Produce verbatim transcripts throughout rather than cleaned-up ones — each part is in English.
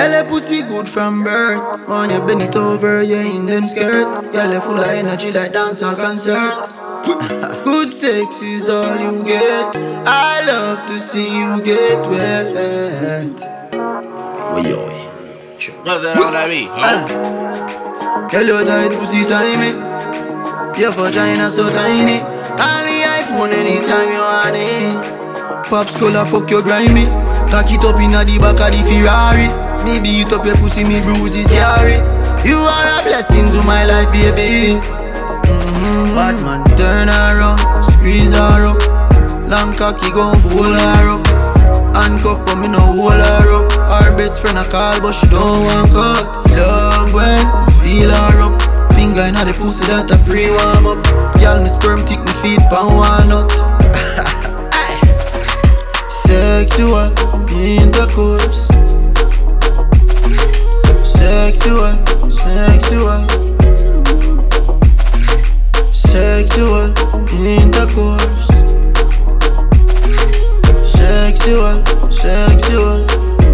Girl, your pussy good from birth. When you bend it over, you in them skirt. Girl, you full of energy like dance or concert. Good sex is all you get. I love to see you get wet. Oi, oi. Sure. Nothing on that beat, huh? Girl, your tight pussy tiny. Your vagina so tiny. On the iPhone anytime you want it. Pops color fuck your grimy. Cock it up inna the back of the Ferrari. Me beat up your pussy, me bruises carry. You are a blessing to my life, baby. Mm-hmm. Bad man turn around, squeeze her up. Long cocky gon' fold her up. Handcuff but me no hold her up. Her best friend a call but she don't want cut. Love when you feel her up. Finger inna the pussy that a pre-warm up. Girl, me sperm tick me feet pan walnut. Sexual intercourse. Sexual, sexual. Sexual intercourse. Sexual, sexual.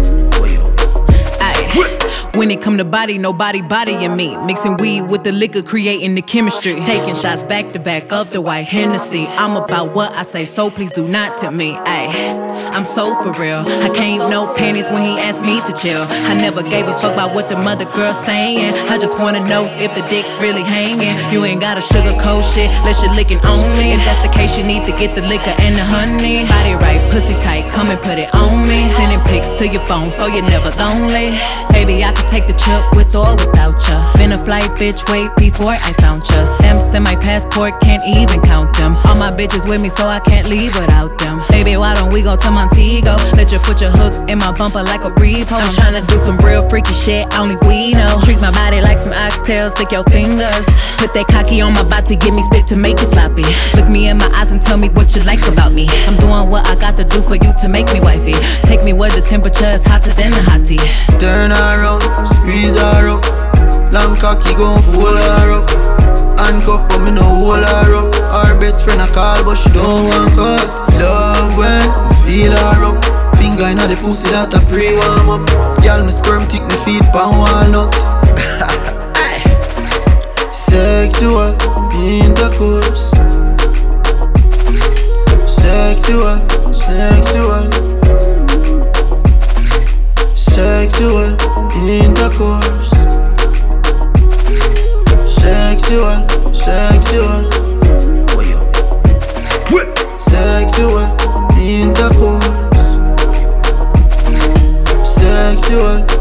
When it come to body, nobody bodying me. Mixing weed with the liquor, creating the chemistry. Taking shots back to back of the white Hennessy. I'm about what I say, so please do not tempt me. Ay, I'm so for real. I can't no panties when he asked me to chill. I never gave a fuck about what the mother girl's saying. I just wanna know if the dick really hanging. You ain't gotta sugarcoat shit, let you licking on me. If that's the case, you need to get the liquor and the honey. Body right, pussy tight, come and put it on me. Sending pics to your phone so you're never lonely. Baby, I can take the trip with or without ya. Been a flight, bitch, wait before I found ya. Stamps in my passport, can't even count them. All my bitches with me, so I can't leave without them. Baby, why don't we go to Montego? Let you put your hook in my bumper like a repo. I'm tryna do some real freaky shit, only we know. Treat my body like some oxtails, stick your fingers. Put that cocky on my body, give me spit to make it sloppy. Look me in my eyes and tell me what you like about me. I'm doing what I got to do for you to make me wifey. Take me where the temperature is hotter than the hot tea. Turn around, squeeze her up. Long cocky gon' fold her up. Handcuff but me no hold her up. Her best friend a call but she don't want cut. Love when you feel her up. Finger inna the pussy that a pre-warm up. Girl, me sperm tick me feet pan walnut. Sexual intercourse. Sexual, sexual. Sexual intercourse. Sexual, sexual. Sexual intercourse. Sexual